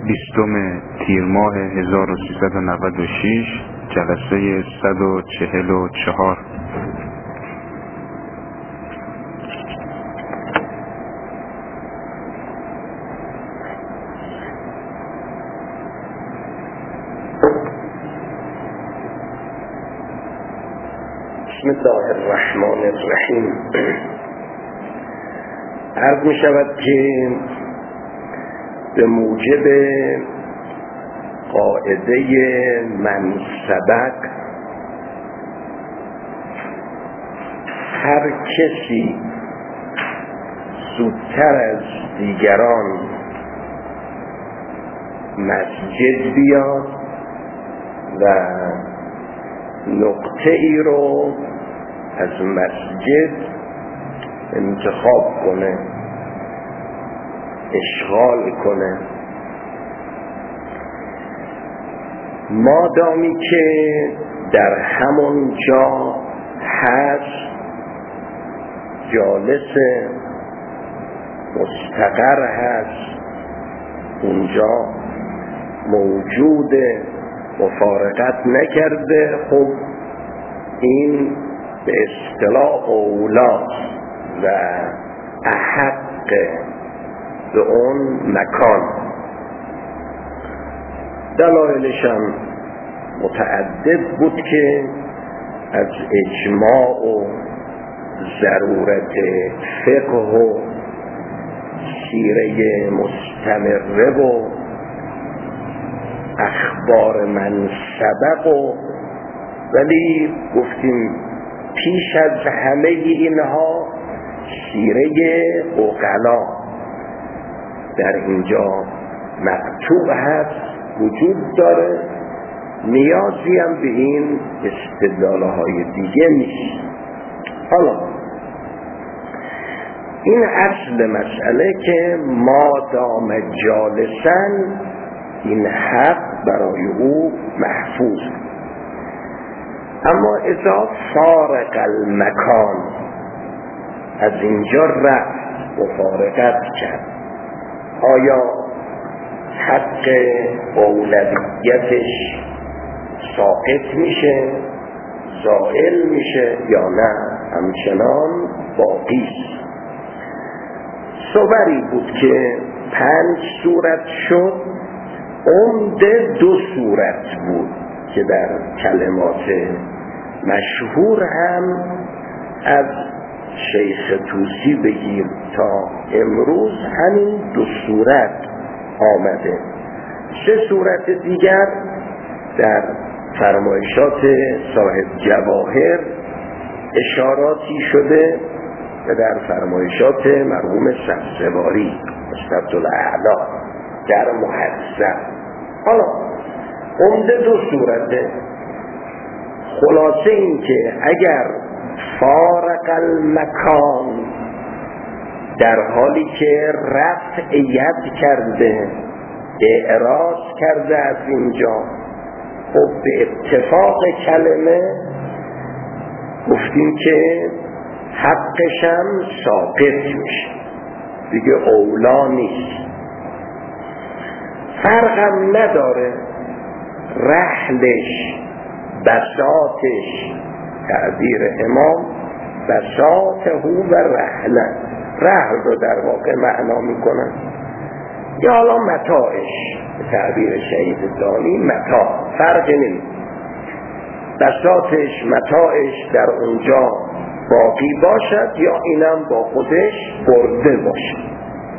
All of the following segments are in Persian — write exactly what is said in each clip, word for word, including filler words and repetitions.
بیستم تیر ماه هزار و سیصد و نود و شش، جلسه صد و چهل و چهار. بسم الله الرحمن الرحیم. عرض می شود که به موجب قاعده من سبق هر کسی زودتر از دیگران مسجد بیاد و نقطه ای رو از مسجد انتخاب کنه، اشغال کنه، مادامی که در همون جا هست، جالس مستقر هست، اونجا موجود، مفارقت نکرده، خب این به اصطلاح اولاست و احق به اون مکان. دلایلش هم متعدد بود که از اجماع و ضرورت فقه و سیره مستمره و اخبار من سبق و ولی گفتیم پیش از همه اینها سیره عقلا در اینجا مقطوع هست، وجود داره، نیازی هم به این استدلالهای دیگه نیست. حالا این اصل مسئله که ما دام جالسن، این حق برای او محفوظ. اما اذا فارق المکان، از اینجا رفت، مفارقت کرد، آیا حق اولویتش ساقط میشه، زائل میشه یا نه همچنان باقی است؟ صوری بود که پنج صورت شد، عمده دو صورت بود که در کلمات مشهور هم از شیخ طوسی بگیر تا امروز همین دو صورت آمده. سه صورت دیگر در فرمایشات صاحب جواهر اشاراتی شده و در فرمایشات مرحوم سبزواری مستبدالاعلی در محذب. حالا عمده دو صورته. خلاصه این که اگر فارق المکان، در حالی که رفع ید کرده، اعراض کرده از اینجا، خب به اتفاق کلمه گفتیم که حقشم ساقط میشه، دیگه اولا نیست. فرقم نداره رحلش، بساطش، تعبیر امام بساطه و رحله، رحل رو در واقع معنا میکنن، یا حالا متاعش، تعبیر شهید دانی متاع، فرق نمی، بساطش، متاعش در اونجا باقی باشد یا اینم با خودش برده باشد.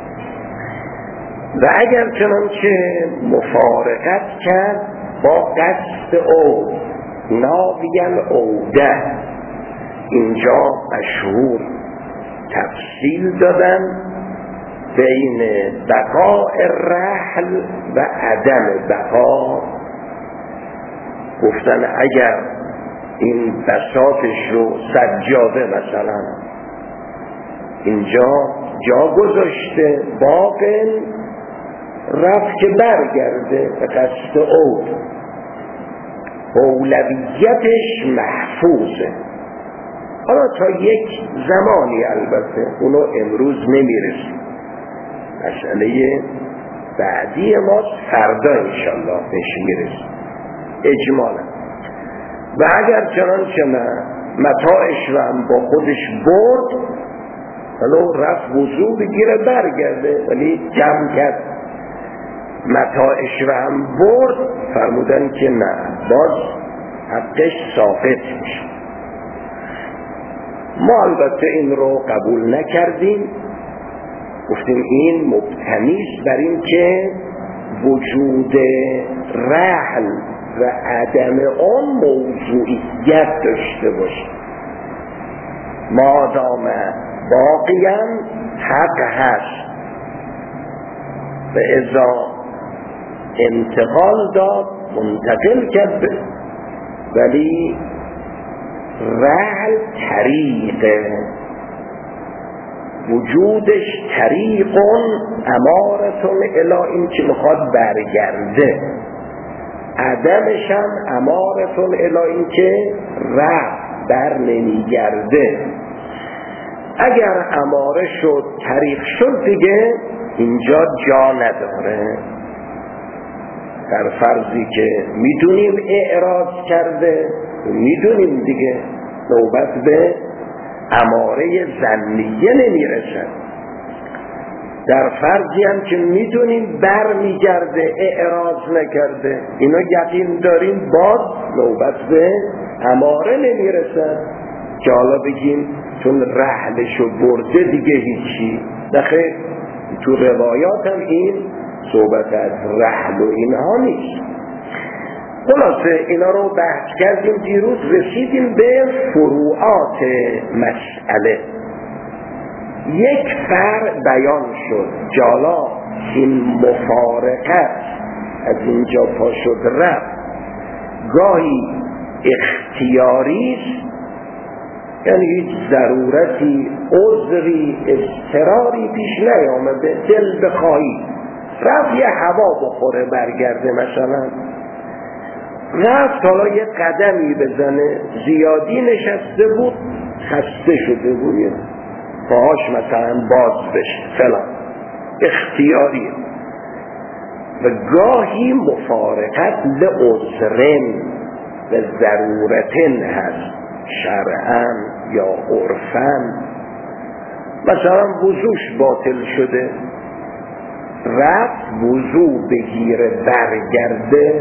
و اگر چنانچه مفارقت کرد با قصد او، ناویل عوده، اینجا مشهور تفصیل دادن بین بقاء رحل و عدم بقا. گفتن اگر این بساطش رو سجاده مثلا اینجا جا گذاشته، باقی رفت که برگرده به قصد او، اولویتش محفوظه. حالا تا یک زمانی، البته اونو امروز نمیرسیم، مسئله بعدی ما فردا انشالله بهش میرسیم اجمالا. و اگر چنانچه نه متاعش رو هم با خودش برد، ولو رفت وضو بگیره برگرده، ولی جمع کرد متاعش رو هم برد، فرمودن که نه، باز حقش ساقط میشه. ما البته این رو قبول نکردیم، گفتیم این مبتنیست بر این که وجود رحل و عدم آن موضوعیت داشته باشه. مادام باقیاً حق هست و اذا انتقال داد منتقل کرد، ولی رحل طریقه، وجودش طریق امارتون الی این که میخواد برگرده، عدمش هم امارتون الی این که رفت بر نمیگرده. اگر اماره شد طریق شد دیگه اینجا جا نداره. در فرضی که میدونیم اعراض کرده، میدونیم دیگه نوبت به اماره ظنیه نمیرسد. در فرضی هم که میدونیم بر میگرده اعراض نکرده، اینا یقین داریم، باز نوبت به اماره نمیرسد که حالا بگیم چون رحلشو برده دیگه هیچی. نخیر، تو روایات هم این صحبت از رحل و اینها نیست. خلاصه اینا رو بحث کردیم دیروز، رسیدیم به فروعات مسئله. یک فرع بیان شد، جالا این مفارقت از اینجا پا شد رفت، گاهی اختیاری است، یعنی هیچ ضرورتی، عذری، اضطراری پیش نیامده، دل بخواهی رفت یه هوا بخوره برگرده، مثلا رفت حالا یه قدمی بزنه، زیادی نشسته بود خسته شده بود، پاهاش مثلا باز بشه فلان، اختیاریه. و گاهی مفارقت لعذرن و ضرورتن هست، شرعاً یا عرفاً. مثلا وضوش باطل شده، رفت وضو بگیره برگرده،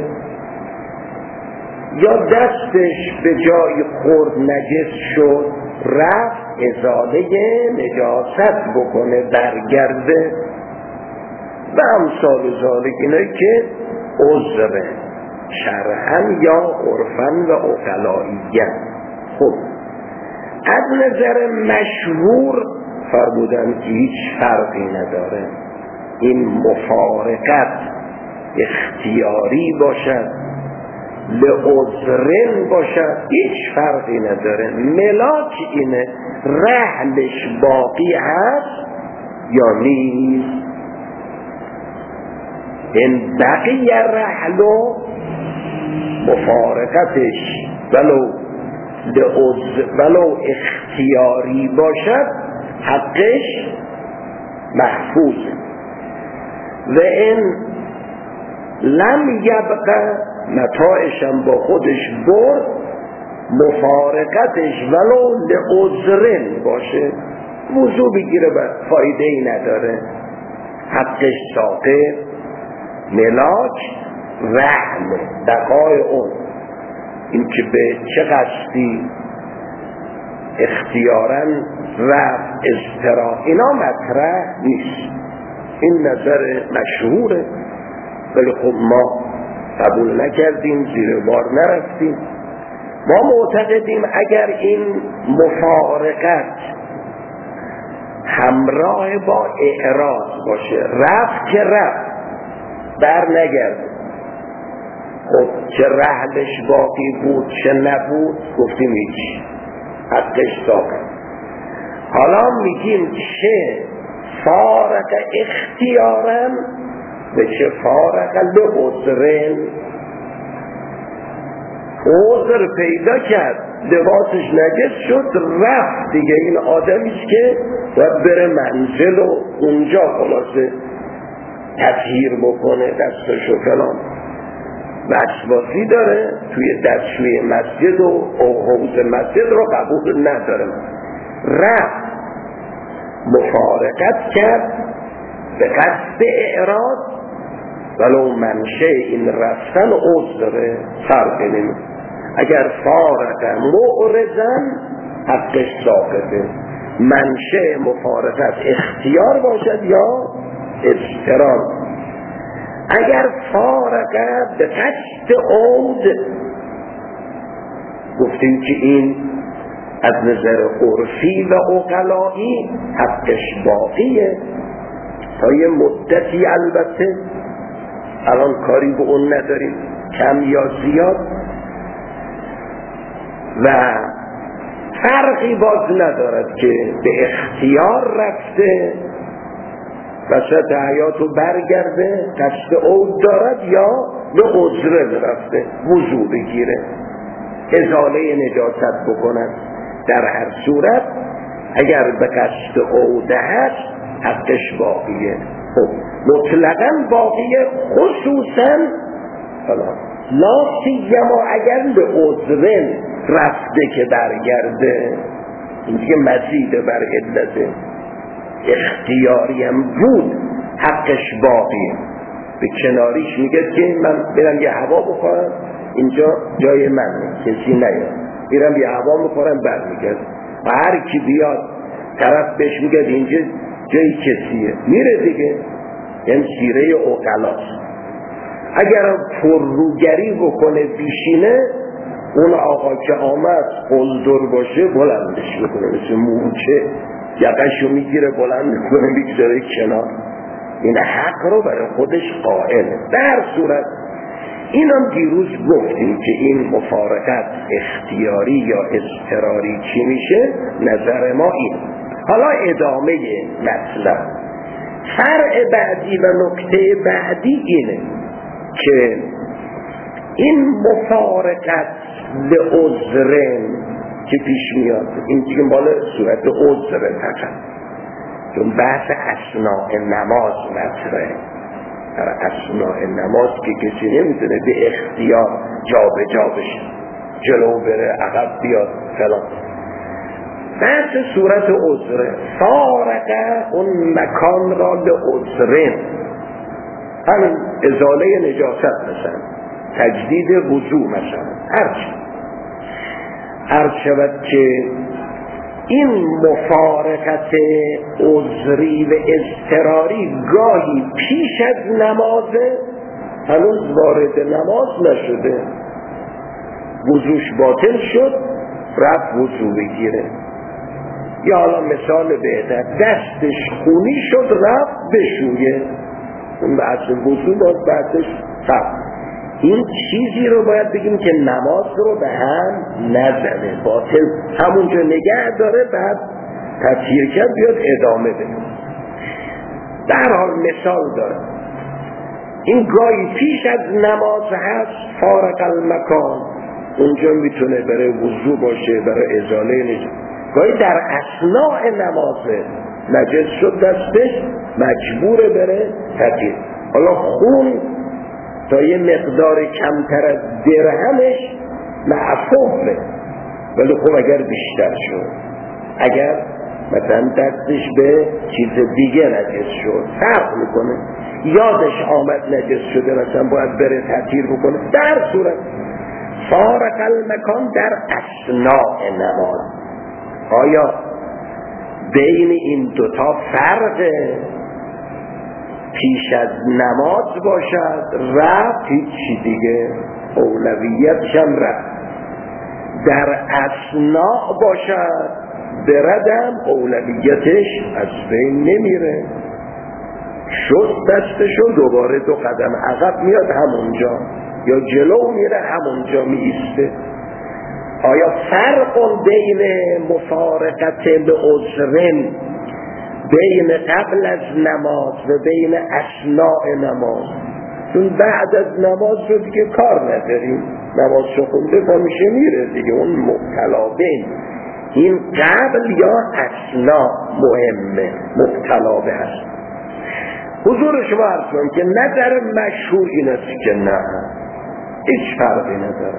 یا دستش به جای خورد نجس شد رفت ازاله نجاست بکنه برگرده و امثال ذالک، اینایی که عذر شرعاً یا عرفاً و عقلائیاً. خب از نظر مشهور فرمودن که هیچ فرقی نداره، این مفارقت اختیاری باشد لعذرن باشد هیچ فرقی نداره. ملاک اینه رحلش باقی هست یا نیست. این بقی رحل و مفارقتش ولو ولو اختیاری باشد حقش محفوظ. و این لم یبقى متاعشم با خودش برد، مفارقتش ولو لعذرن باشه، وضو بگیره بر فایده ای نداره، حقش ساقط. ملاک رحل بقای اون، این که به چه قصدی اختیاراً رفت اضطرار، اینا مطرح نیست. این نظر مشهوره، ولی خب ما قبول نکردیم، زیر بار نرفتیم. ما معتقدیم اگر این مفارقت همراه با اعراض باشه، رفت که رفت بر نگرد، خب چه رحلش باقی بود چه نبود گفتیم هیچ، حقش ساقط. حالا میگیم چه فارق اختیارا و چه فارق لعذرن. عذر پیدا کرد، لباسش نجس شد رفت دیگه، این آدمیست که باید بره منزل و اونجا خلاصه تطهیر بکنه دستشو فلان، وسواسی داره توی دستشوی مسجد و حوض مسجد رو قبول نداره. رفت مفارقت کرد به قصد اعراض، ولو منشه این رفتن عذر فرقی نمیکنه. اگر فارق معرضن حقش ساقطه. منشه مفارقت اختیار باشد یا اضطرار. اگر فارقت به قصد عود، گفتیم که این از نظر عرفی و عقلایی حقش باقیه تا یه مدتی، البته الان کاری به اون نداریم کم یا زیاد، و فرقی باز ندارد که به اختیار رفته وسط حیاتو برگرده قصد عود دارد یا به عذره رفته وضو بگیره ازاله نجاست بکند. در هر صورت اگر به قصد عود هست حقش باقیه. خب مطلقاً باقیه، خصوصاً لا سیما اگر به عذرن رفته که برگرده، این که مزید بر علته اختیاری هم بود حقش باقیه. به کناریش میگه که من برم یه هوا بخورم، اینجا جای منه کسی نیاد، میرم یه هوا میخورم برمیگرد و هر کی بیاد طرف بهش میگه اینجا جای کسیه میره دیگه. این سیره عقلاست. اگر پرروگری بکنه بیشینه، اون آقا که آمد قلدر باشه بلندش بکنه مثل مورچه، یقشو میگیره بلند میکنه میگذاره کنار. این حق رو برای خودش قائله. در صورت اینم دیروز گفتیم که این مفارقت اختیاری یا اضطراری چی میشه، نظر ما این. حالا ادامه مطلب، فرع بعدی و نکته بعدی اینه که این مفارقت به عذرن که پیش میاد، این دیگه مال صورت عذر فقط، چون بحث اثناء نماز مطرحه. در اثناء نماز که کسی نمیتونه به اختیار جا به جا بشه، جلو بره عقب بیاد فلان. بحث صورت عذره، فارقه اون مکان را به عذرن، همین ازاله نجاست مثلا، تجدید وضو مثلا، هرچی هر شود که این مفارقت عذری و اضطراری گاهی پیش از نمازه، هنوز وارد نماز نشده، وضوش باطل شد رفت وضو بگیره، یا حالا مثال بهتر دستش خونی شد رفت بشویه، اون به اصل وضو باز بعدش فرق. این چیزی رو باید بگیم که نماز رو به هم نزنه، باطل همونجا نگه داره، بعد تطهیر کرد بیاد ادامه بده. در حال مثال داره، این گاهی پیش از نماز هست فارق المکان، اونجا میتونه برای وضو باشه، برای ازاله نجاست. گاهی در اثناء نمازه نجس شد دستش، مجبوره بره تطهیر. حالا خون تا یه مقدار کمتر از درهمش معفوفه، ولی خب اگر بیشتر شد، اگر مثلا دستش به چیز دیگه نجس شد فرق میکنه، یادش آمد نجس شده مثلا باید بره تطهیر بکنه، در صورت فارق المکان در اثناء نماز. آیا بین این دوتا فرقه؟ پیش از نماز باشد رفت هیچی دیگه، اولویتش هم رفت. در اثناء باشد بردم اولویتش از بین نمیره، شد دستشو دوباره دو قدم عقب میاد همونجا، یا جلو میره همونجا میسته. آیا فرق بین مفارقت به عذرن بین قبل از نماز و بین اثناء نماز؟ چون بعد از نماز رو دیگه کار نداریم، نماز رو خونده پا میشه میره دیگه، اون مبتلا بین این قبل یا اثناء مهمه، مبتلا به هست. حضور شما عرض کنم که نظر مشهور این است که نه، هیچ فرقی نداره.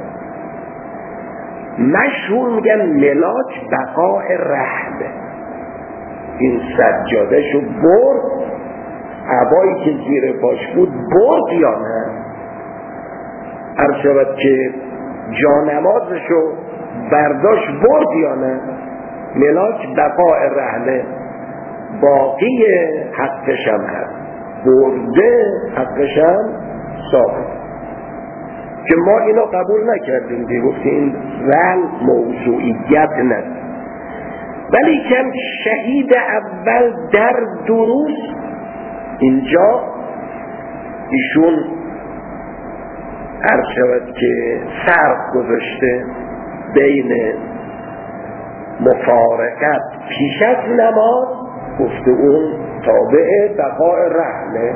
مشهور میگن ملاک بقاء رحله. این سجاده شو برد، عبایی که زیر پاش بود برد یا نه؟ عرض شود که جانمازشو برداشت برد یا نه؟ ملاک بقاء رحله، باقی حقش هم هست، برده حقش هم ثابت. که ما اینو قبول نکردیم دیگه، گفتیم رحل موضوعیت نداره. ولی کم شهید اول در دروس اینجا ایشون عرض شود که فرق گذاشته بین مفارقت پیش از نماز، گفته اون تابع بقاء رحله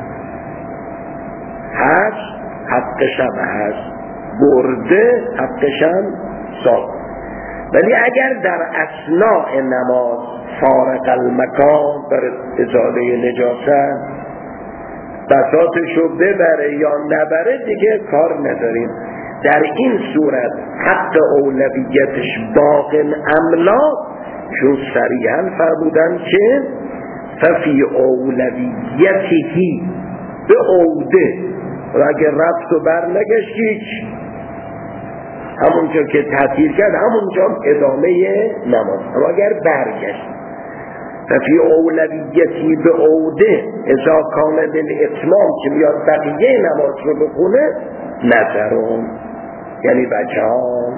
هست، حقشم هست، برده حقشم ثابت. ولی اگر در اثناء نماز فارق المکان بر ازاله نجاست بساطشو ببره یا نبره دیگه کار نداریم. در این صورت حق اولویتش باقی املا، چون صریحا فرمودن که ففی اولویتهی به عوده، و اگر رفت و بر نگشت هیچ، همونجا که تعطیل کرد همونجا ادامه نماز. اما اگر برگشت ففی اولویتی به عوده اذا کان للاتمام که میاد بقیه نماز رو بخونه نظرون، یعنی بچه ها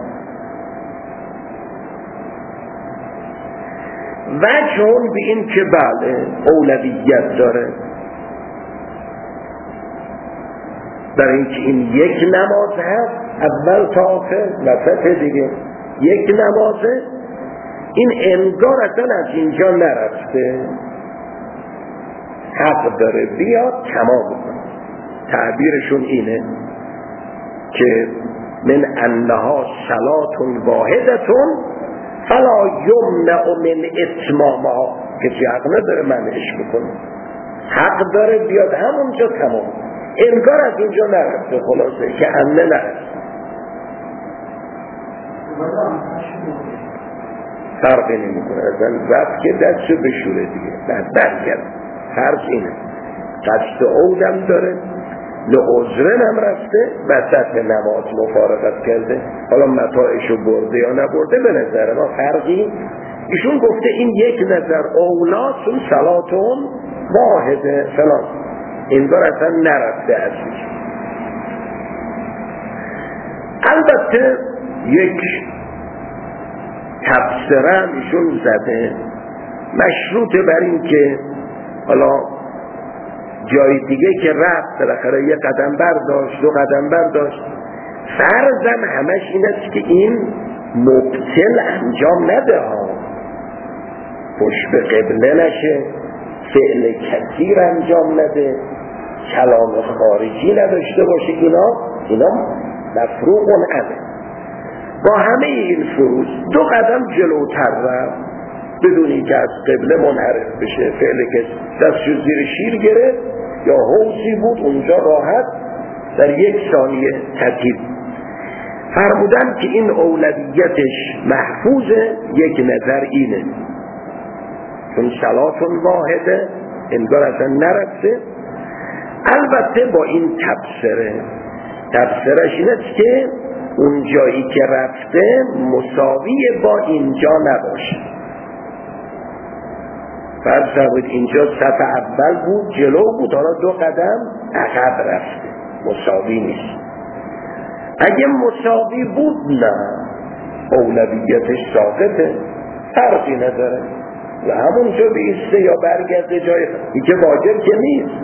وجهون به این که بله اولویت داره، برای اینکه این یک نماز هست اول تا آخر وسط دیگه یک نمازه، این انگار اصلا از اینجا نرفته، حق داره بیاد تمام کنه. تعبیرشون اینه که من انها صلات واحدتون فلا یمنع من اتمامها، کسی حق نداره منعش بکنه، حق داره بیاد همونجا تمام، انگار از اینجا نرفته، خلاصه که انه نرفته. فرقی نمی کنه اصلا، وقت که دستشو بشوره دیگه بعد برگرد. فرض اینه قصد عودم داره، لعذرن هم رفته، وسط نماز مفارقت کرده، حالا متاعشو برده یا نبرده به نظر ما فرقی. ایشون گفته این یک نظر اولاتون صلاتون واحده فلان، انگار اصلا نرفته ازش. البته یک تبصره هم ایشون زده مشروط بر این که حالا جای دیگه که رفت بالاخره یک قدم برداشت دو قدم برداشت، فرضم همش این است که این مبتل انجام نده ها، پشت به قبله نشه، فعل کثیر انجام نده، کلام خارجی نداشته باشه، اینا اینا مفروغ عنه. با همه این فروض دو قدم جلوتر رفت بدون اینکه از قبله منحرف بشه، فعل که دستشو زیر شیر گرفت یا حوضی بود اونجا راحت در یک ثانیه ترتیب فرمودن که این اولویتش محفوظه. یک نظر اینه چون صلاتون واحده انگار اصلا نرفته. البته با این تبصره تبصرهش این است که اون جایی که رفته مساوی با اینجا نباشه. فرض فرمود اینجا صف اول بود جلو بود، حالا دو قدم عقب رفته، مساوی نیست. اگه مساوی بود نه اولویتش ساقطه، فرقی نداره و همونجا بیسته یا برگرده جای دیگه، واجب که نیست.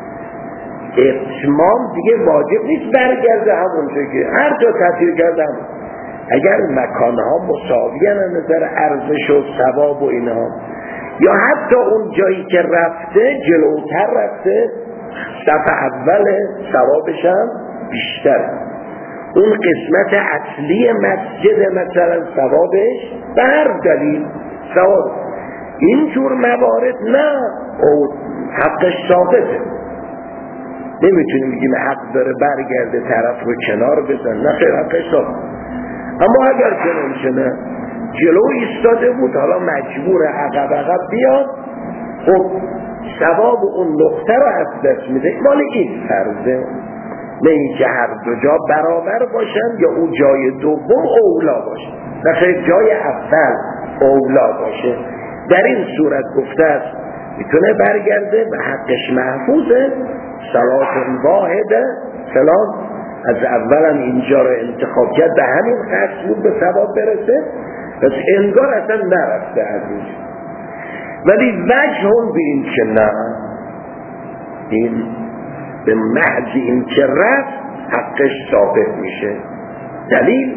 اتمام دیگه واجب نیست برگرده همونجا که هر جا تطهیر کردم. اگر مکانها مساوی از نظر ارزش و ثواب و اینها، یا حتی اون جایی که رفته جلوتر رفته صف اول ثوابش هم بیشتر، اون قسمت اصلی مسجد مثلا ثوابش به هر دلیل ثواب. اینجور موارد نه حقش ثابته، نمیتونیم بگیم حق داره برگرده طرف رو کنار بزن، نه خیر حقش ثابته. اما اگر چنانچه نه جلو ایستاده بود حالا مجبور عقب عقب بیاد، خب ثواب اون نقطه رو از دست میده. مال این فرضه، نه اینکه هر دو جا برابر باشن یا اون جای دوم اولا باشه، نه خیر جای اول اولا باشه. در این صورت گفته است میتونه برگرده و حقش محفوظه. صلات واحده، سلام از اولا اینجا رو انتخاب کرد به همین قصد بود به ثواب برسه، پس انگار اصلا نرفته از اینجا. ولی وجه هم به این که نه، این به محض این که رفت حقش ثابت میشه. دلیل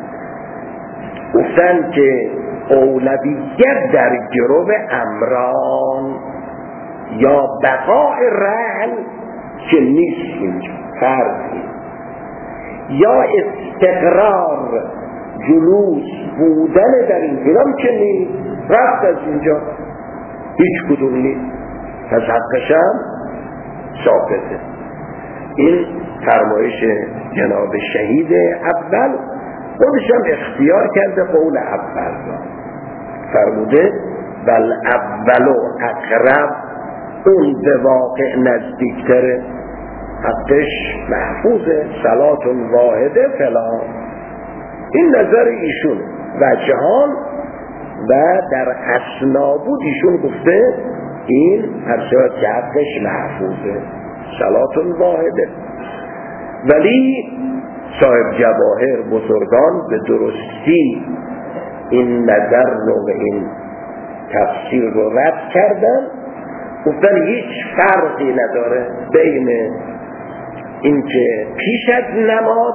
گفتن که اولویت در گروه امران یا بقاء رحل که نیست اینجا فرضی، یا استقرار جلوس بودن در این گرام که نیست، رفت از اینجا هیچ کدوم نیست، پس حقش هم ثابته. این فرمایش جناب شهید اول خودش هم اختیار کرده قول اول را، فرموده بل اولو اقرب، اون به واقع نزدیکتره، حقش محفوظه، صلات واحده فلان. این نظر ایشون و جهان و در اثنا بود ایشون گفته این هر شود که حقش محفوظه، صلات واحده. ولی صاحب جواهر بزرگان به درستی این نظر رو و این تفسیر رو رد کردن، گفتن هیچ فرقی نداره بین اینکه پیش از نماز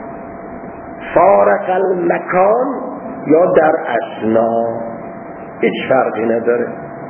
فارق المکان یا در اثنا، هیچ فرقی نداره.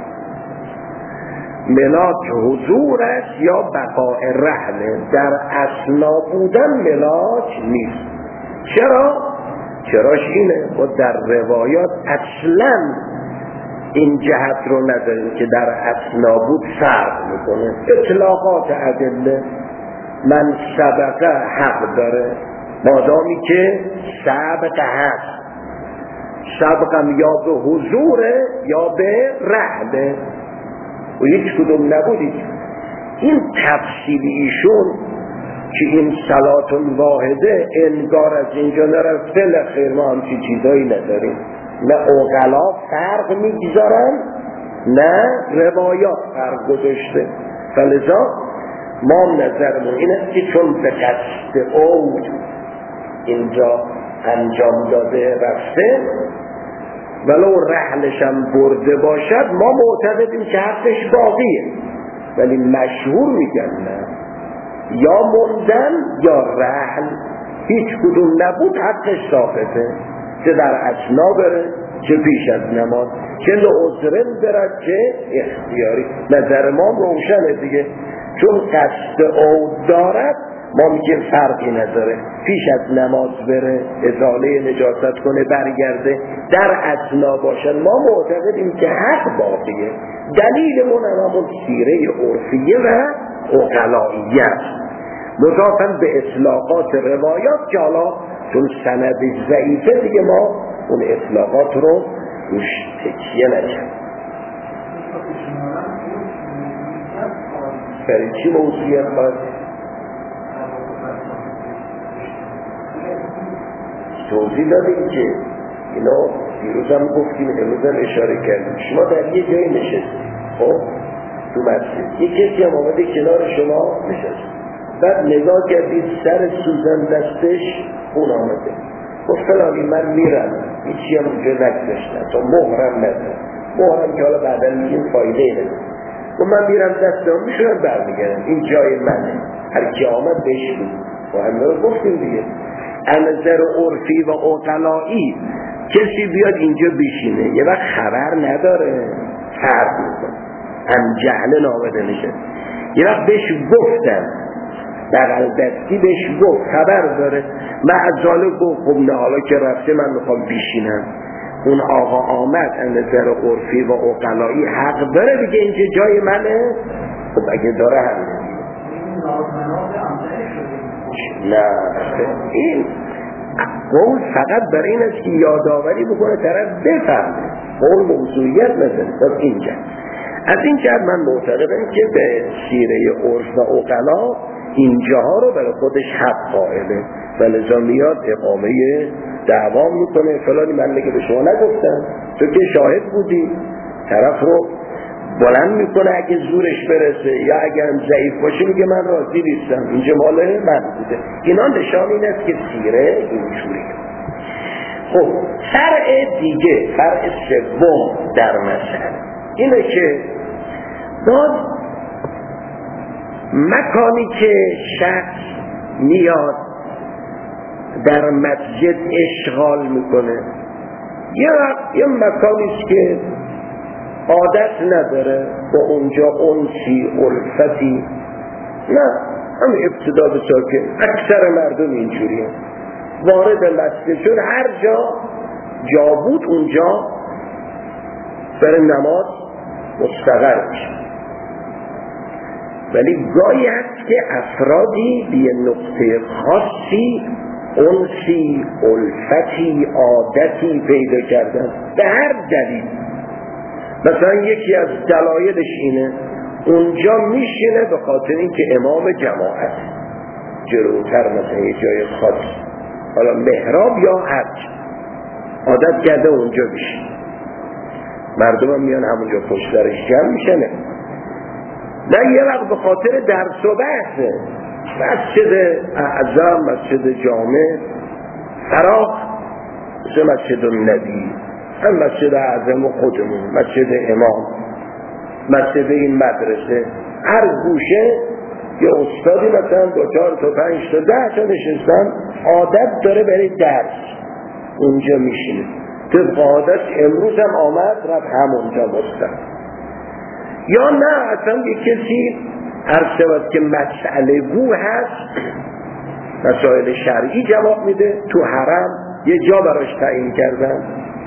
ملاک حضور است یا بقاء رحله، در اثنا بودن ملاک نیست. چرا؟ چراش اینه و در روایات اصلا این جهت رو نداریم که در اثنا بود فرق میکنه. اطلاقات ادله من سبقه حق داره مادامی که سبقه هست، سبقم یا به حضوره یا به رحله و هیچ کدوم نبودید. این تفصیلی ایشون که این صلات واحده انگار از اینجا نرفته، لخیر ما همچی چیزایی نداریم، نه اوغلا فرق میگذارن نه روایات فرق گذاشته. فلذا ما نظرمون این است که چون به قصد اوج اینجا انجام داده رفته، ولو رحلشم برده باشد ما معتقدیم که حقش باقیه، ولی مشهور میگن نه، یا موندن یا رحل، هیچ کدوم نبود حقش ثابته، چه در اثنا بره چه پیش از نماز، چه لعذرن برد چه اختیاری. نظر ما روشنه دیگه، چون قصد او دارد ما میگیم فرقی نداره، پیش از نماز بره ازاله نجاست کنه برگرده، در اثنا باشن ما معتقدیم که حق باقیه. دلیلمون همون سیره عرفیه و عقلائیه است، مضافاً به اطلاقات روایات که حالا چون سند ضعیفه دیگه ما اون اطلاقات رو روش تکیه نکنیم. برای چی موضوعیت باید؟ توضیح دادیم که اینا دیروز هم گفتیم، امروز هم اشاره کردیم، شما در یه جایی نشستید، خب تو مسجد یه کسی هم آمده کنار شما نشست، بعد نگاه کردید سر سوزن دستش خون آمده، گفت فلانی من میرم، هیچی هم اونجا نگذاشتم تا مهرم ندارم، مهرم که حالا بعدا میگیم فایده نداره، و من میرم دستم میشونم برمیگردم، این جای منه، هر کی آمد بهش بود و همه رو گفتیم دیگه. نظر عرفی و عقلایی کسی بیاد اینجا بشینه یه وقت خبر نداره فرق میکنه، هم جهل نامده میشه، یه وقت بهش گفتم بغل دستی بهش گفت خبر داره، معذاله گفت خب نه حالا که رفته من میخوام بشینم، اون آقا آمد، نظر عرفی و عقلایی حق داره دیگه اینجا جای منه، خب اگه داره هم نه این قول فقط برای این است که یادآوری بکنه طرف بفهمه، قول موضوعیت نداره. خب اینجا از این جهت من معتقدم که به سیره عرف و عقلا اینجاها رو برای خودش حق قائله و لذا میاد اقامه دعوا میکنه فلانی. من دیگه به شما نگفتم، تو که شاهد بودی. طرف رو بلند میکنه اگه زورش برسه، یا اگه هم ضعیف باشه میگه من راضی نیستم، اینجا مال من بوده. اینا نشان این است که سیره اینجوریه. خب فرع دیگه، فرع سوم در مسئله اینه که باز مکانی که شخص میاد در مسجد اشغال میکنه، یا یه مکانیست که عادت نداره با اونجا انسی الفتی، نه هم ابتدا به ساکن اکثر مردم اینجوریه، وارد مسجد شد هر جا جا بود اونجا برای نماز مستقر میشه. ولی گاهی هست که افرادی به یه نقطه خاصی انسی الفتی عادتی پیدا کردن به هر دلیل. مثلا یکی از دلایلش اینه اونجا میشینه به خاطر اینکه امام جماعت جلوتر مثلا یه جای خاص، حالا محراب یا حج، عادت کرده اونجا بشین، مردم هم میان همونجا پشت درش جمع میشنه. نه یه وقت به خاطر درس و بحثه، مسجد اعظم، مسجد جامع فراخ مثل مسجد النبی، هم مسجد اعظم و خودمون، مسجد امام، مسجد این مدرسه، هر گوشه یه استادی مثلا دو چهار تا پنج تا ده تا نشستن، عادت داره برای درس اونجا میشینه. طبق عادت امروز هم آمد رفت همونجا مستم. یا نه اصلا یه کسی عرض شود که مسئله گو هست، مسائل شرعی جواب میده، تو حرم یه جا براش تعیین کردن،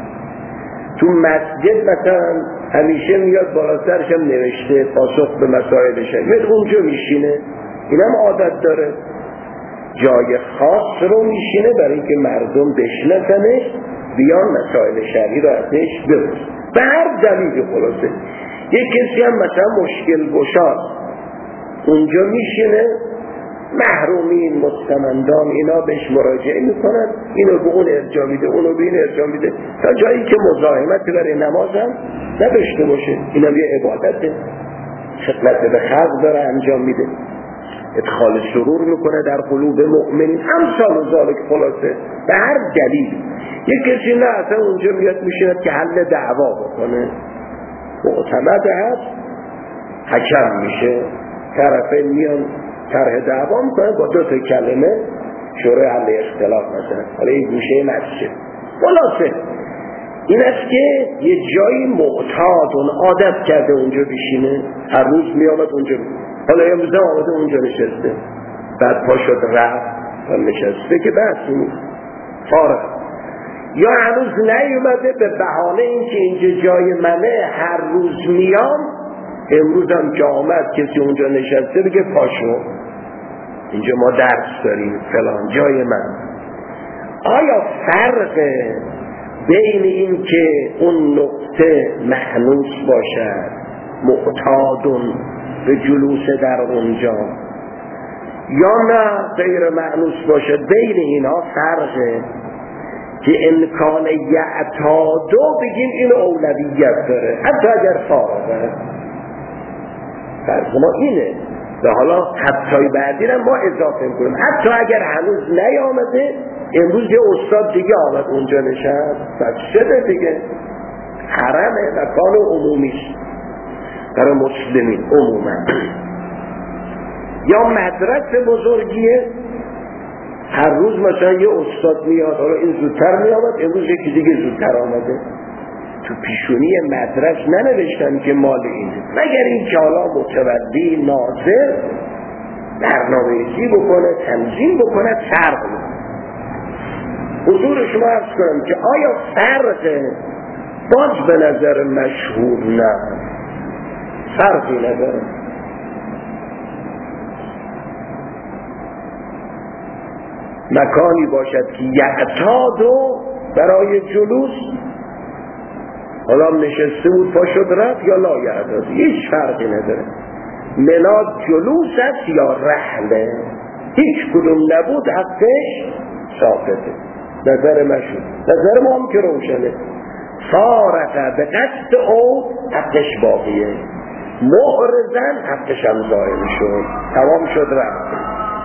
تو مسجد مثلا همیشه میاد بالا سرش هم نوشته پاسخ به مسائل شرعی، اونجا میشینه، اینم عادت داره جای خاص رو میشینه برای اینکه مردم بشناسنش، بیان مسائل شرعی رو ازش بپرسن به هر دلیل. خلاصه یک کسی هم مثلا مشکل گشاد اونجا میشینه، محرومین مستمندان اینا بهش مراجعه میکنن، اینو به اون ارجاع میده، اونو به این ارجاع میده، تا جایی که مزاحمت برای نماز هم نداشته باشه. اینم یه عبادته، خدمت به خلق داره انجام میده، ادخال سرور میکنه در قلوب مؤمنین، امثال و ذالک. خلاصه به هر دلیل یک کسی نه اصلا اونجا میاد میشیند که حل دعوا بکنه، معتمد هست، حکم میشه، طرفین میان طرح دعوا میکنه با دو تا کلمه، شورای حل اختلاف مثلا، حالا این گوشه مسجد. خلاصه این است که یه جایی معتاد اون عادت کرده اونجا بشینه، هر روز میامد اونجا، حالا امروز آمده اونجا نشسته، بعد پا شد رفت و نشسته که بحث نیست، فارغ. یا هنوز نیومده به بهانه اینکه اینجا جای منه، هر روز میام، امروز هم که آمد کسی اونجا نشسته بگه پاشو اینجا ما درس داریم فلان جای من. آیا فرق بین این که اون نقطه محنوس باشد، معتادون به جلوس در اونجا، یا نه غیر محنوس باشد، بین اینا فرقه که امکان یعتادو بگیم این اولویت داره حتی اگر فارغه. فرق ما اینه. و حالا حتی بعدی رو ما اضافه میکنیم، حتی اگر هنوز نیامده، امروز یه استاد دیگه آمد اونجا نشست، پس شده دیگه، حرمه، مکان عمومیست برای مسلمین عموما. یا مدرسه بزرگیه، هر روز مثلا یه استاد میاد، حالا این زودتر میامد، امروز یکی دیگه زودتر آمده، تو پیشونی مدرس ننوشتن که مال اینه، مگر این که حالا متولی ناظر برنامه‌ریزی بکنه، تنظیم بکنه، فرق بکنه. حضور شما عرض کنم که آیا فرق باز به نظر مشهور نه، فرقی نداره. مکانی باشد که یعتاد و برای جلوس، حالا نشسته بود پا شد رفت یا لا یعتاد، هیچ فرقی نداره. ملاد جلوس است یا رحله، هیچ کدوم نبود حقش ثابته. نظر مشهور، نظر ما هم که روشنه. فارقه به قصد او حقش باقیه، معرضن حقش هم ظاهر شد، تمام شد رفت.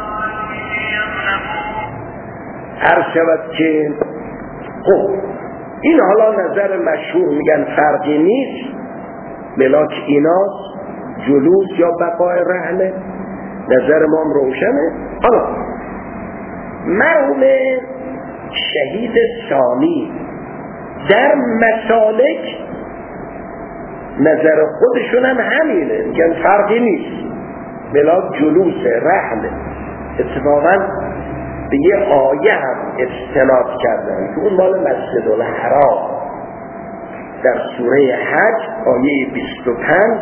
هر شود که خب این حالا نظر مشهور میگن فرقی نیست، ملاک ایناست، جلوس یا بقای رحله. نظر ما هم روشنه. حالا مرحوم شهید ثانی در مسالک نظر خودشون هم همینه، میگن فرقی نیست، ملاک جلوس رحله. اتفاقا به یه آیه هم استناد کردن که اون مال مسجد الحرام در سوره حج آیه بیست و پنج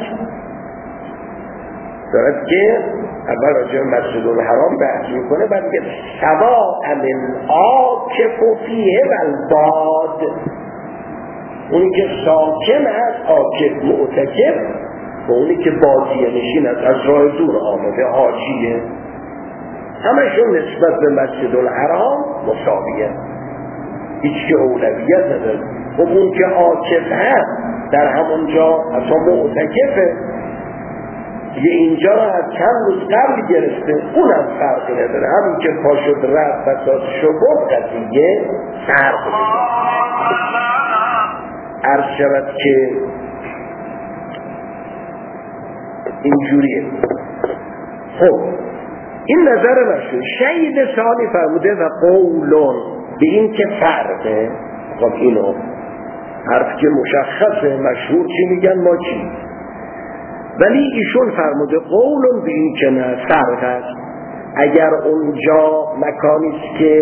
دارد که اول راجع به مسجد الحرام بحث میکنه، بعد میگه سواء العاکف فیه والباد، اونی که ساکن هست عاکف معتکف و اونی که بادیه نشین است، از راه دور آمده حاجیه، همشون نسبت به مسجد الحرام مساویه، هیچ که اولویت نداره. خب اون که عاکف هست در همونجا اصلا معتکفه، یه اینجا رو از چند روز قبل گرفته، اون هم فرقی نداره، همون که پا شد رفت بساط شباب قضیه فرق نداره. عرض شود که اینجوریه. خب این نظر مشهور. شهید ثانی فرموده و قولون به این که فرقه. خب اینو حرف که مشخصه، مشهور چی میگن ما چی، ولی ایشون فرموده قولون به این که نه فرق است. اگر اونجا مکانیست که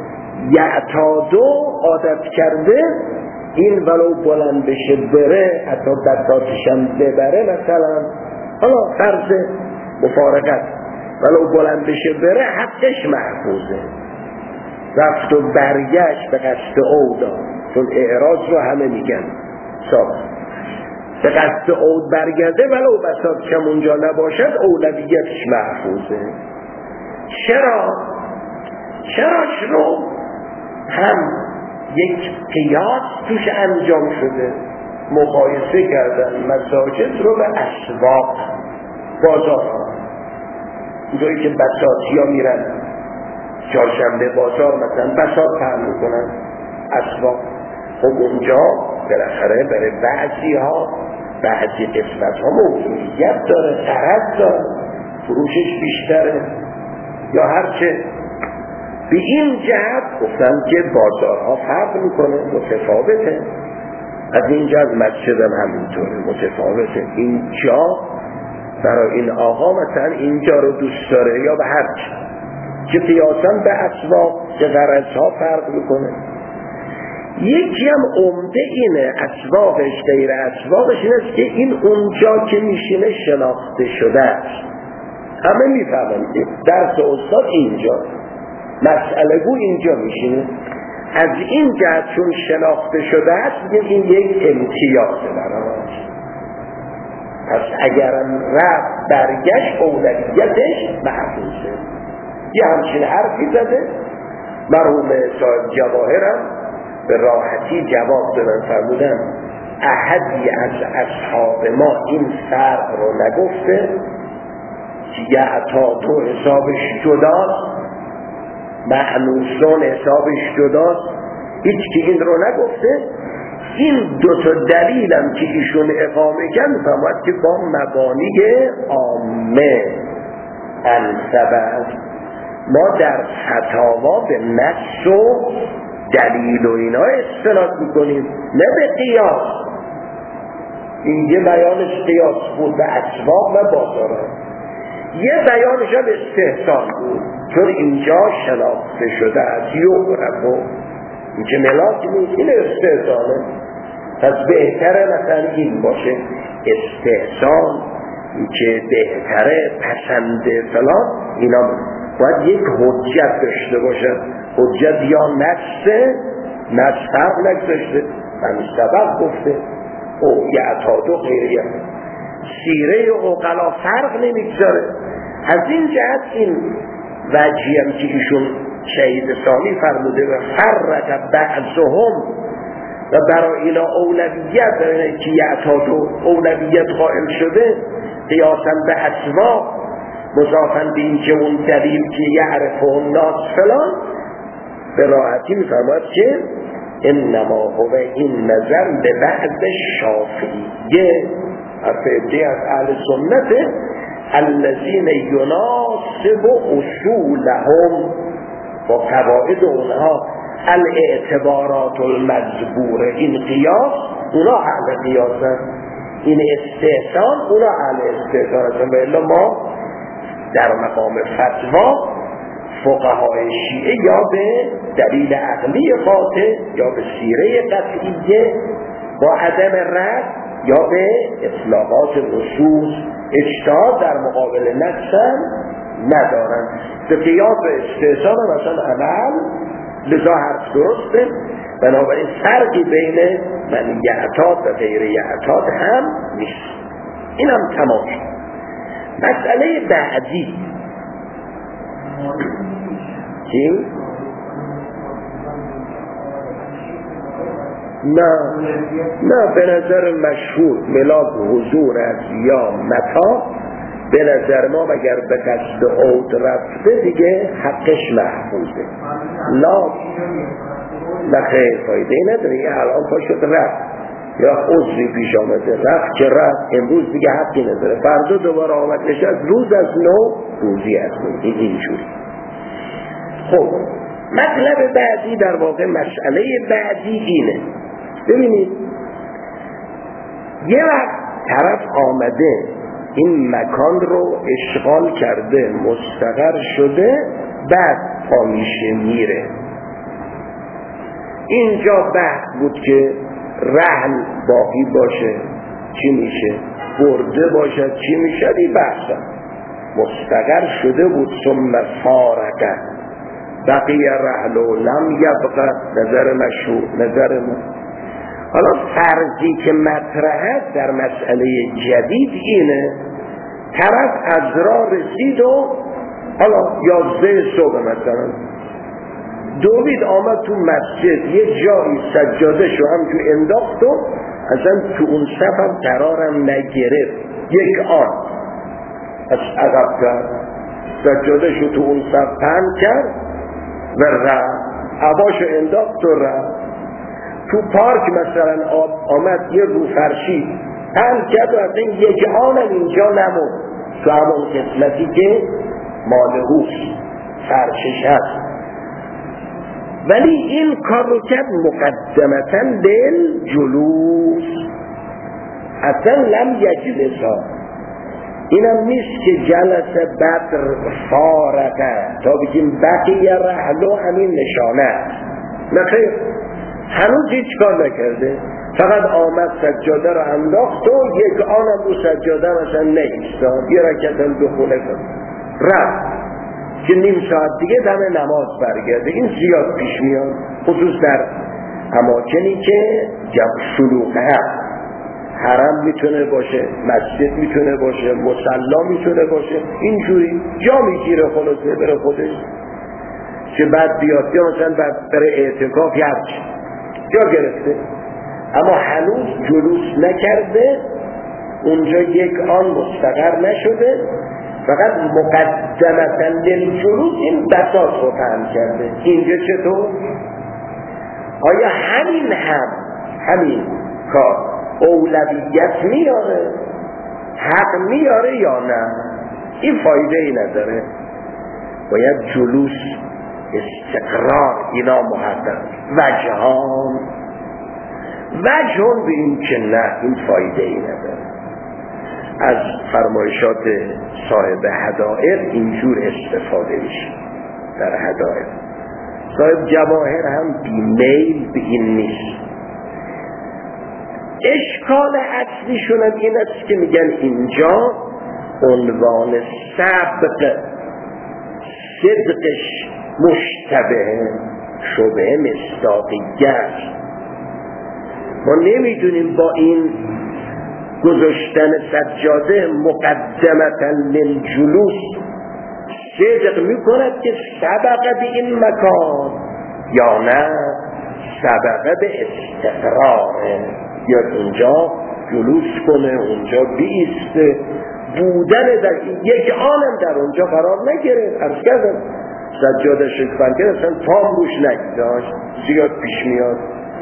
یعتادو عادت کرده، این ولو بلند بشه بره، حتی دستاتشم ببره، مثلا حالا فرض مفارقت، ولو بلند بشه بره حقش محفوظه. رفت و برگشت به قصد عود، چون اعراض رو همه میگن ثابت، به قصد عود برگرده ولو بساط کم اونجا نباشد اولویتش محفوظه. چرا؟ چراش رو هم یک قیاس توش انجام شده، مقایسه کردن مساجد رو به اسواق، بازار ها، اونجایی که بساطی ها میرن چهارشنبه بازار مثلا بساط پهن میکنن، اسواق. خب اونجا بالاخره برای بعضی ها بعضی قسمت ها موضوعیت داره، طرف داره، فروشش بیشتره یا هرچه. به این جهت گفتم که بازارها فرق میکنه، متفاوته. از اینجا از مسجد هم همینطوره، متفاوته. اینجا برای این آقا مثلا اینجا رو دوست داره یا به هر چی که قیاساً به اسواق که غرضها فرق میکنه. یکی هم عمده اینه، اسواقش غیر اسواقش این است که این اونجا که میشینه شناخته شده است، همه میفهمن که درس استاد اینجا، مسئله گو اینجا میشینه. از این جهت چون شناخته شده است میگه این یک امتیازه براش، پس اگرم رفت برگشت اولویتش محفوظه. یه همچین حرفی زده مرحوم صاحب جواهرم به راحتی جواب دادن، فرمودن احدی از اصحاب ما این فرق رو نگفته که یعتادو حسابش جداست، معنوسان حسابش جداست، هیچ که این رو نگفته. این دو تا دلیلم که ایشون اقامه کرد فرمود که با مبانی عامه انسبت، ما در فتاوا به نص و دلیل و اینا استناد میکنیم، نه به قیاس. این یه بیانش قیاس بود به اسواق و بازارها، یه بیانش هم استحسان بود چون اینجا شناخته شده از یعرف و این که ملاک نیست، این استحسانه. پس بهتره مثلا این باشه استحسان، این که بهتره پسنده فلان، اینا باید یک حجت داشته باشد. حجت یا نفسه، نفس فرق نگذاشته، من سبب گفته او یعتاد و غیره، سیره اقلا فرق نمیگذاره. از این جهت این وجهی هم که ایشون شهید ثانی فرموده و فرق بعضهم و برای اینا اولویت داره که یعتاد و اولویت قائل شده قیاسا به اسوا مضافاً به این که اون دلیل که یعرف و الناس فلان به راحتی میفرماید که انما هو این نظر به بعد شافعیه افعده از اهل سنت الذین یناسب اصولهم با قواعد اونها الاعتبارات المذکوره، این قیاس اونا اهل قیاسن، این استحسان اونا اهل استحسان هستن. و الا ما در مقام فتوا فقهای شیعه یا به دلیل عقلی قاطع یا به سیره قطعیه با عدم رد یا به اطلاقات نصوص اجتهاد در مقابل نفسن ندارن. به قیاس و استحسان مثلا عمل لذا حرف درسته. بنابراین فرقی بین من یعتاد و غیر یعتاد هم نیست. این هم تمام شد. مسئله بعدی چی؟ نه نه به نظر مشهور ملاک حضور از یا متا به نظر ما مگر به قصد عود رفته دیگه حقش محفوظه. لا نه خیر فایده نداره. یه الان پا شد رفت یا عذری پیش آمده رفت که رفت امروز دیگه حقی نداره، فردا دوباره آمد نشست روز از نو روزی از نو. این اینجوری. خب مطلب بعدی در واقع مسئله بعدی اینه. ببینید یه وقت طرف آمده این مکان رو اشغال کرده مستقر شده بعد پا میشه میره. اینجا بحث بود که رحل باقی باشه چی میشه، برده باشد چی میشه. این بحث مستقر شده بود ثم فارقه بقیه رحل و لم یبقى. نظر مشهور نظر ما. حالا فرضی که مطرح است در مسئله جدید اینه طرف از راه رسید و حالا یازده صبح مثلا دوید آمد تو مسجد یه جایی سجاده شو همچون انداخت و اصلا تو اون صف هم قرارم نگرفت. یک آن از عقب کرد سجاده شو تو اون صف پهن کرد و رفت عباشو انداخت و رفت. تو پارک مثلا آمد یه رو فرشی پهن کرد و اصلا یک آنم اینجا نمون تو همون قسمتی که مال اوست فرشش هست. ولی این کار رو کرد مقدمتا دل جلوس اصلا لم یجلسا. اینم نیست که جلس بدر فارقه تا بگیم بقیه رحلو همین نشانه. نخیر هنوز هیچ کار نکرده، فقط آمد سجاده رو انداخت و یک آنم رو سجاده مثلا نیستاد یه رکعت هم دو خونه کن رفت که نیم ساعت دیگه دم نماز برگرده. این زیاد پیش میاد خصوص در اماکنی که جب شلوغه هست. حرم میتونه باشه، مسجد میتونه باشه، مصلا میتونه باشه. اینجوری جا میگیره خلاصه بره خودش که بعد بیاد یا مثلا بره اعتکاف هرچی جا گرفته اما هنوز جلوس نکرده اونجا یک آن مستقر نشده، فقط مقدمتا للجلوس این بساط رو فهم کرده. اینجا چطور؟ آیا همین هم همین کار اولویت میاره حق میاره یا نه؟ این فایده ای نداره. باید جلوس استقرار اینا محقق. وجهان وجهان به این که نه این فایده ای نداره. از فرمایشات صاحب هدائر اینجور استفاده میشه در هدائر. صاحب جواهر هم بیمیل به این نیست. اشکال اصلیشون هم این است که میگن اینجا عنوان سبق صدقش مشتبه، شبه مصداقیت. ما نمیدونیم با این گذاشتن سجاده مقدمتا للجلوس صدق میکند که سبق به این مکان یا نه سبق به استقراره، یا اونجا جلوس کنه، اونجا بیسته، بودن در یک آنم در اونجا قرار نگیره. عرض کردم سجاده شکفن کرد اصلا تام روش نگذاشت، زیاد پیش میاد.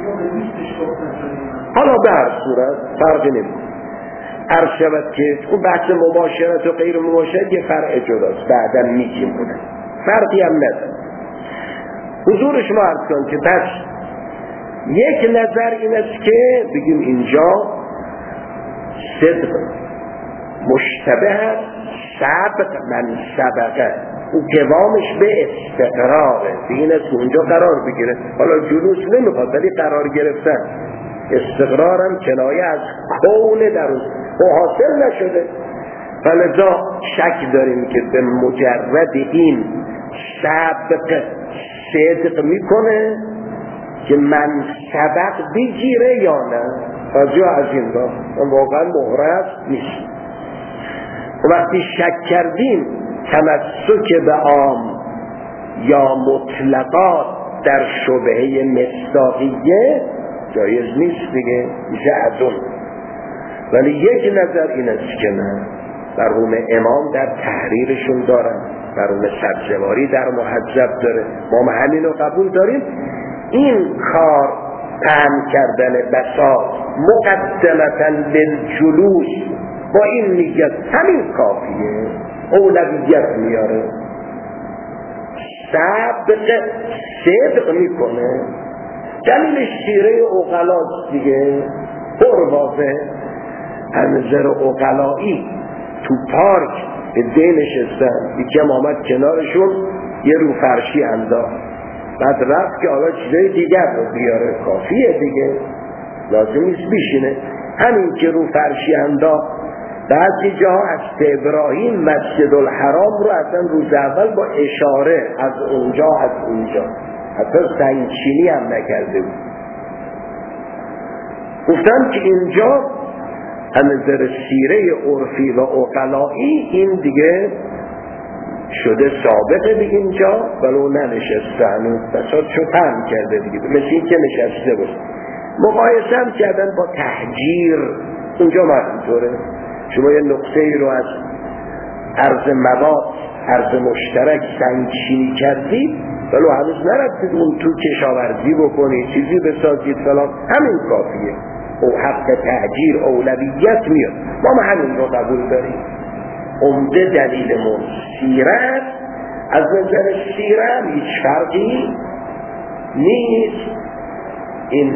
حالا به هر صورت فرقی نمیکنه. عرض شود که اون بحث مباشرت و غیر مباشرت یه فرع جداست، بعدا میگیم بودن، فرقی هم نداره. حضور شما عرض کن که پس یک نظر این است که بگیم اینجا صدق مشتبه هست، سبق من سبقه، او قوامش به استقراره، این است که اونجا قرار بگیره. حالا جلوس نمیخواد ولی قرار گرفتن، استقرارم کنایه از کون در اون حاصل نشده. فلذا شک داریم که به مجرد این سبق صدق میکنه که من سبق بگیره یا نه. فجا از این را واقعا مهرز نیست. وقتی شک کردیم تمسک به عام یا مطلقات در شبهه مصداقیه جایز نیست دیگه، میشه از اون. ولی یک نظر این است که نه، مرحوم امام در تحریرشون دارن، مرحوم سبزواری در محجب داره، ما همین رو قبول داریم. این کار پهن کردن بساط مقدمتا للجلوس با این نیت همین کافیه، اولویت میاره، سبق صدق میکنه. دلیل شیره عقلاست دیگه، پر واضح. انظر عقلایی تو پارک به ده نشستن، یکم آمد کنارشون یه رو فرشی انداخت، بعد رفت که حالا چیزای دیگر رو بیاره، کافیه دیگه، لازم نیست بیشینه. همین که رو فرشی انداخت، بعضی جاها از ابراهیم مسجد الحرام رو اصلا روز اول با اشاره از اونجا از اونجا حتی سنگچینی هم نکرده بود. گفتم که اینجا از نظر سیره عرفی و عقلایی این دیگه شده ثابته به اینجا، ولو ننشسته هنوز بساط شو پهم کرده دیگه، مثل این که نشسته بود. مقایسه هم کردن با تحجیر، اونجا معلومطوره شما یه نقطه ای رو از عرض مواد، عرض مشترک سنگچینی کردید ولو هنوز نرفتید اون تو کشاورزی بکنید، چیزی بسازید فلان، همین کافیه. او حق تحجیر اولویت میاد، ما همین رو قبول داریم. عمده دلیلمون سیرت، از نظر سیرت هیچ فرقی نیست. این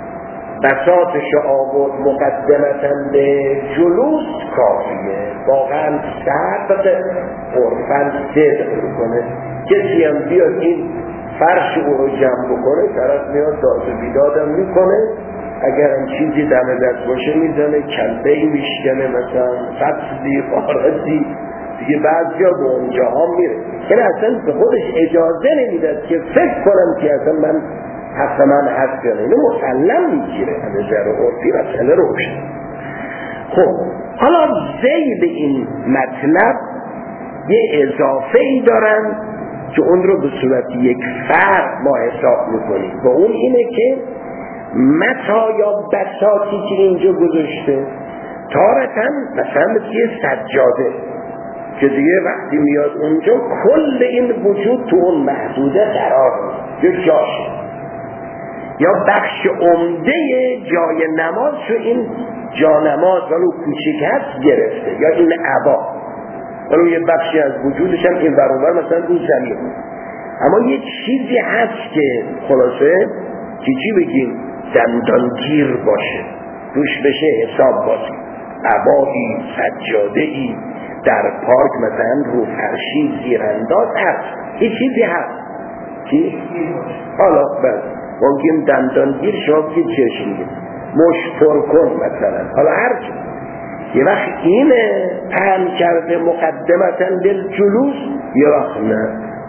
بساطش آورد مقدمتا به جلوس کافیه، واقعا سبق عرفاً صدق میکنه. کسی هم بیاد این فرش او رو جمع بکنه، طرف میاد داد و بیدادم میکنه، اگر هم چیزی دم دست باشه میزنه، کلبه ای میشکنه، مثلا فصلی فارسی دیگه، بعضی ها به اونجا ها میره. یعنی اصلا به خودش اجازه نمیداد که فکر کنم که اصلا من حق من حق کنه، اینو مسلم میگیره از نظر عرفی مسئله روشن. خب حالا ذیل این مطلب یه اضافه ای دارن که اون رو به صورت یک فرد ما حساب میکنیم و اون اینه که متا یا بساطی که اینجا گذاشته تارتاً مثلا مثل یه سجاده که دیگه وقتی میاد اونجا کل این وجود تو اون محدوده قرار میده، جاشه، یا بخش عمده جای نماز رو این جا نماز ولو کوچیک هست گرفته، یا این عبا ولو یه بخشی از وجودش هم این برابر مثلا رو زمین. اما یه چیزی هست که خلاصه که چی بگیم دندانگیر باشه، روش بشه حساب باشه، عبایی، سجاده‌ای در پارک مثلا رو فرشی زیرانداز هست، یه چیزی هست چی؟ حالا بس ممکن دندانگیر شما که چشمی مش پر کن مثلا، حالا هر چی یه وقت اینه پهن کرده مقدمتا دل جلوس، یه وقت نه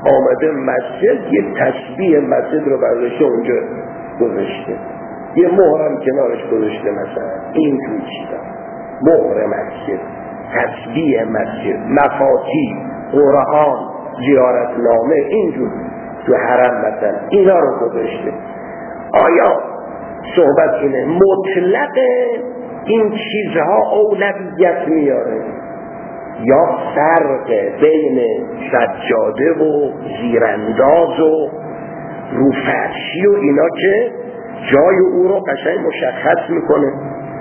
آمده مسجد یه تسبیح مسجد رو برداشته اونجا گذاشته، یه مهرم کنارش گذاشته، مثلا اینجور چیزا، مهر مسجد، تسبیح مسجد، مفاتیح، قرآن، زیارتنامه، اینجور تو حرم مثلا اینا رو گذاشته. آیا صحبت اینه مطلق این چیزها اولویت میاره یا فرق بین سجاده و زیرانداز و روفرشی و اینا که جای او رو قشنگ مشخص میکنه،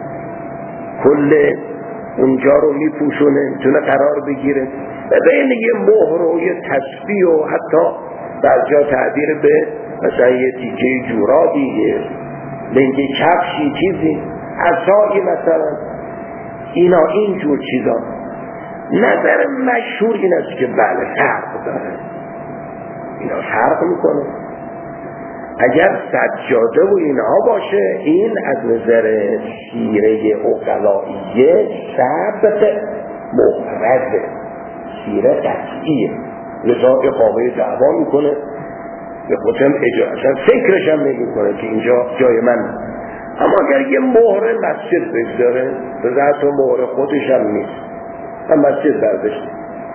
کل اونجا رو میپوشونه، میتونه قرار بگیره، و بین یه مهر و یه تسبیح و حتی بعضا تعبیر به مثلا یه تیکه جورابی، یه لنگ کفشی، چیزی، عصایی مثلا، اینا اینجور چیزا. نظر مشهور این است که بله فرق داره، اینا فرق میکنه. اگر سجاده و اینها باشه این از نظر سیره عقلائیه سبق محرزه، سیره قطعیه، لذا اقامه دعوا میکنه، به خودم اجازه فکرش هم نمی کنه که اینجا جای من. اما اگر یه مهر مسجد بگذاره، به ذات و مهر خودش هم نیست، هم مسجد برداشته،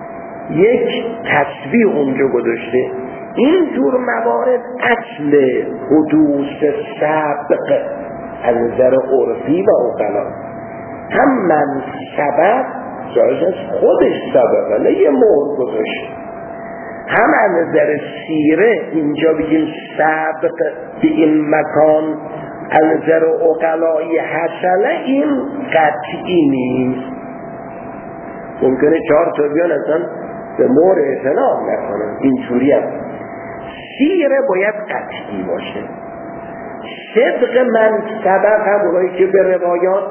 یک تسبیح اونجا گذاشته، این جور موارد اصل حدوث سبق از نظر عرفی و عقلا، هم من سبق جایش از خودش سبق، نه یه مهر گذاشته، هم از نظر سیره اینجا بگیم سبق به این مکان از نظر عقلای حسنه، این قطعی نیست. ممکنه چهار تا بیان اصلا به مهر اعتنام نکنن، اینجوری هست. سیره باید قطعی باشه. صدق من سبق هم اونایی که به روایات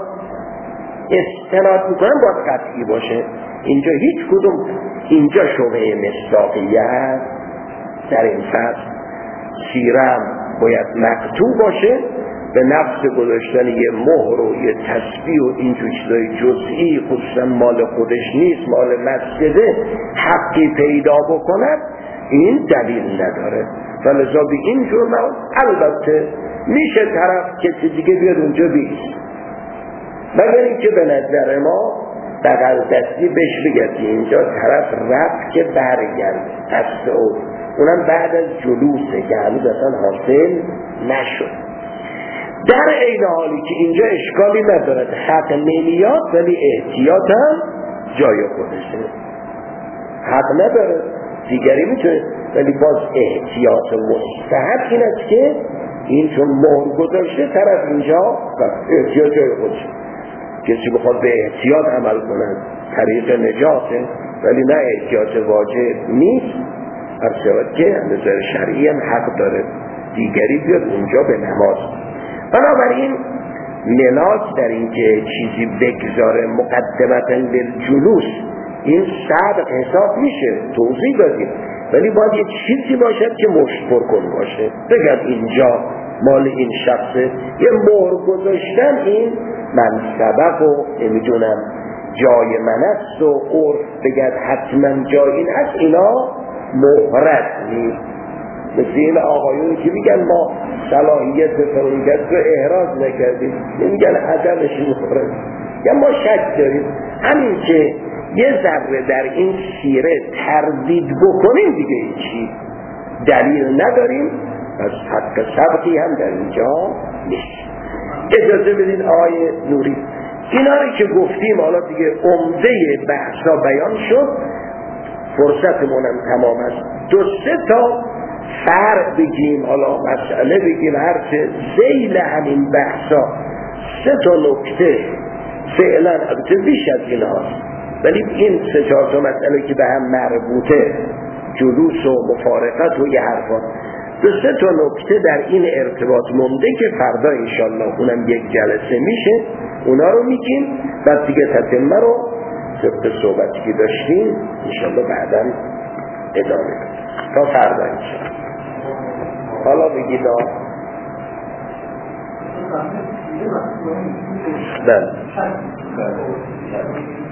استناد میکنن باید قطعی باشه. اینجا هیچ کدوم، اینجا شبهه مصداقیه هست در این فصل. سیره هم باید مقطوع باشه، به نفس گذاشتن یه مهر و یه تسبیح و اینجور چیزای جزئی، خصوصا مال خودش نیست، مال مسجده، حقی پیدا بکند، این دلیل نداره. فلذا به این جور مواد البته میشه طرف کسی دیگه بیاد اونجا بیست، مگر اینکه به نظر ما بغل دستی بهش بگه که اینجا طرف رفت که برگرد دست او، اونم بعد از جلوسه که هنوز اصلا حاصل نشد. در این حالی که اینجا اشکالی ندارد، حق نمیاد، ولی احتیاط هم جای خودشه، حق نداره، دیگری میتونه، ولی باز احتیاط مستحب این است که این چون مهر گذاشته طرف اینجا احتیاط جای خودشه. کسی بخواد به احتیاط عمل کنند طریق نجاته، ولی نه احتیاط واجب نیست، هر شود که نظر شرعی هم حق داره دیگری بیاد اونجا به نماز. بنابراین ملاک در این که چیزی بگذاره مقدمتا للجلوس، این سبق حساب میشه، توضیح دادیم، ولی باید یه چیزی باشد که مشپر کن باشه، بگم اینجا مال این شخصه، یه مهر گذاشتن این من سبق و نمیدونم جای من است و عرف بگد حتما جای این هست، اینا مهرت نیست. مثل این آقایونی که میگن ما صلاحیت فرونگت رو احراز نکردیم، میگن عدمش مهرت، یا ما شک داریم. همین که یه ذره در این سیره تردید بکنیم دیگه چی دلیل نداریم، از حق سبقی هم در اینجا نیست. اجازه بدید آقای نوری، اینا رو که گفتیم حالا دیگه عمده بحثا بیان شد، فرصتمون هم تمام است. دو سه تا فرق بگیم، حالا مسئله بگیم، هرچه ذیل همین بحثا سه تا نکته فعلا، البته بیش از این هاست، ولی این سه چهار تا مسئله که به هم مربوطه، جلوس و مفارقت و یه حرفات، دو سه تا نکته در این ارتباط مونده که فردا انشالله اونم یک جلسه میشه، اونا رو میگیم، بعد دیگه تتمه رو طبق صحبتی که داشتیم انشالله بعدا ادامه بدیم تا فردا انشالله. حالا بگید آه بله